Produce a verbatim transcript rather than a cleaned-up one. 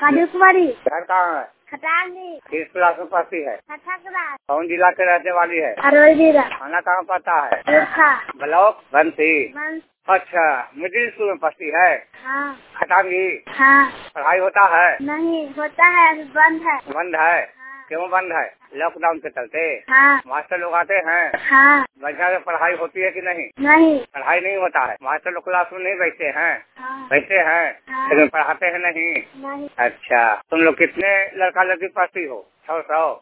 काजू कुमारी। घर कहाँ है? खटांगी। किस क्लास में पढ़ती है? छठा क्लास। कौन जिला के रहने वाली है? अरवल जिला। खाना कहाँ पड़ता है? चोखा। ब्लॉक बंसी। बंस। अच्छा, मिडिल स्कूल में पढ़ती है? हाँ। खटांगी। हाँ। पढ़ाई होता है? नहीं होता है, अभी बंद है। बंद है? हाँ। क्यों बंद है? लॉकडाउन के चलते? हाँ। मास्टर लोग आते हैं? हाँ। बढ़िया से पढ़ाई होती है कि नहीं? नहीं। पढ़ाई नहीं होता है? मास्टर लोग क्लास में नहीं बैठते हैं? हाँ। बैठते हैं। हाँ। लेकिन पढ़ाते हैं नहीं? नहीं। अच्छा, तुम लोग कितने लड़का लड़की पढ़ती हो? सौ सौ